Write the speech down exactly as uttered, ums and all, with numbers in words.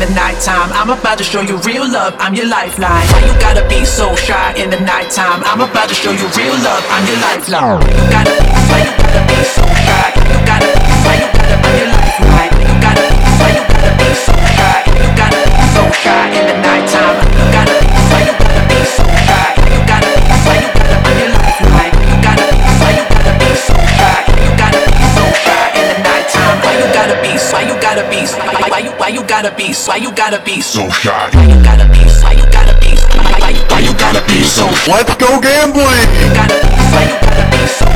the nighttime? I'm about to show you real love, I'm your lifeline. Why you gotta be so shy in the nighttime? I'm about to show you real love, I'm your lifeline. You gotta be, why you gotta be so shy? You gotta be, why you gotta, I'm your lifeline. You gotta be, why you gotta be so shy? You gotta be so shy in the nighttime. You gotta be, why you gotta be so shy? You gotta be, why you gotta, I'm your lifeline. You gotta be, why you gotta be so shy? You gotta be so shy in the nighttime. Why you gotta be, why you gotta be, why, why you, why you gotta be, why you gotta be so shy? Why you gotta be, why you gotta be, why, why, why you gotta be so? Let's go gambling. You gotta be, why you gotta be so